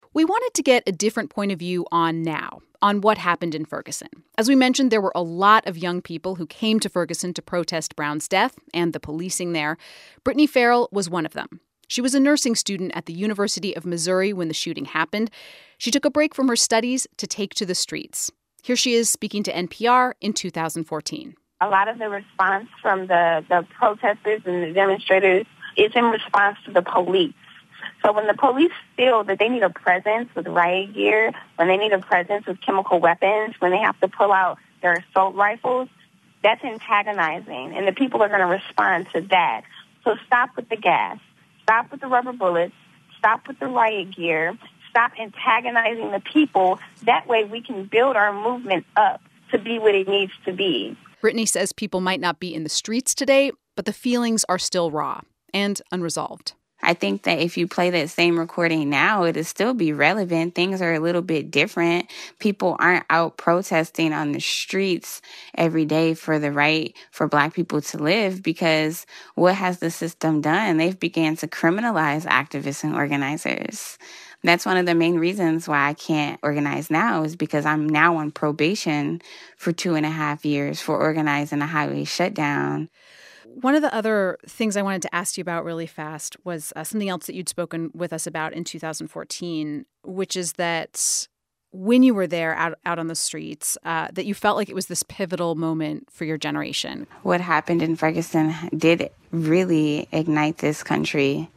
We wanted to get a different point of view on what happened in Ferguson. As we mentioned, there were a lot of young people who came to Ferguson to protest Brown's death and the policing there. Brittany Farrell was one of them. She was a nursing student at the University of Missouri when the shooting happened. She took a break from her studies to take to the streets. Here she is speaking to NPR in 2014. A lot of the response from the protesters and the demonstrators is in response to the police. So when the police feel that they need a presence with riot gear, when they need a presence with chemical weapons, when they have to pull out their assault rifles, that's antagonizing, and the people are going to respond to that. So stop with the gas. Stop with the rubber bullets. Stop with the riot gear. Stop antagonizing the people. That way we can build our movement up to be what it needs to be. Brittany says people might not be in the streets today, but the feelings are still raw and unresolved. I think that if you play that same recording now, it'll still be relevant. Things are a little bit different. People aren't out protesting on the streets every day for the right for Black people to live, because what has the system done? They've began to criminalize activists and organizers. That's one of the main reasons why I can't organize now, is because I'm now on probation for 2.5 years for organizing a highway shutdown. One of the other things I wanted to ask you about really fast was something else that you'd spoken with us about in 2014, which is that when you were there out on the streets, that you felt like it was this pivotal moment for your generation. What happened in Ferguson did really ignite this country.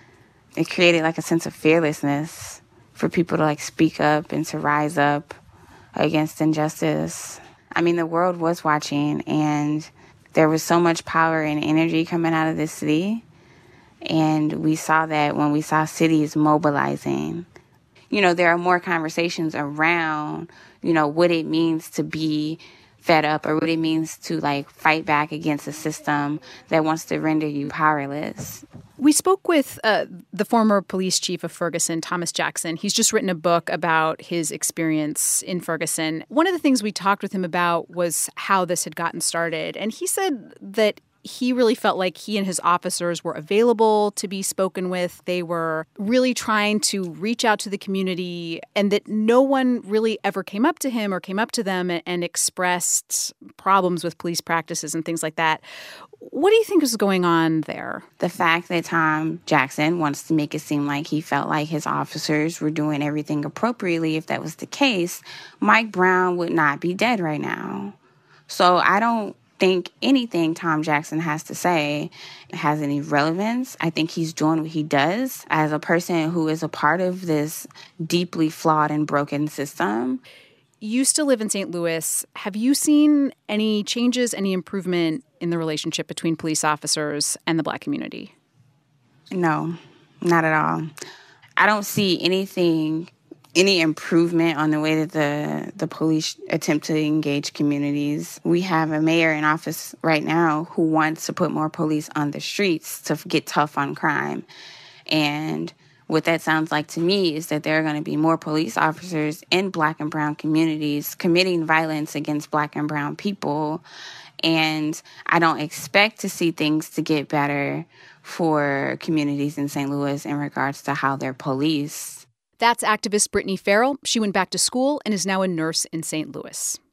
It created like a sense of fearlessness for people to speak up and to rise up against injustice. I mean, the world was watching, and there was so much power and energy coming out of this city. And we saw that when we saw cities mobilizing. There are more conversations around, what it means to be fed up, or what it means to fight back against a system that wants to render you powerless. We spoke with the former police chief of Ferguson, Thomas Jackson. He's just written a book about his experience in Ferguson. One of the things we talked with him about was how this had gotten started. And he said that he really felt like he and his officers were available to be spoken with. They were really trying to reach out to the community, and that no one really ever came up to him or came up to them and expressed problems with police practices and things like that. What do you think is going on there? The fact that Tom Jackson wants to make it seem like he felt like his officers were doing everything appropriately. If that was the case, Mike Brown would not be dead right now. So I don't think anything Tom Jackson has to say has any relevance. I think he's doing what he does as a person who is a part of this deeply flawed and broken system. You still live in St. Louis. Have you seen any changes, any improvement in the relationship between police officers and the Black community? No, not at all. I don't see any improvement on the way that the police attempt to engage communities. We have a mayor in office right now who wants to put more police on the streets to get tough on crime. And what that sounds like to me is that there are going to be more police officers in Black and brown communities committing violence against Black and brown people. And I don't expect to see things to get better for communities in St. Louis in regards to how they're policed. That's activist Brittany Farrell. She went back to school and is now a nurse in St. Louis.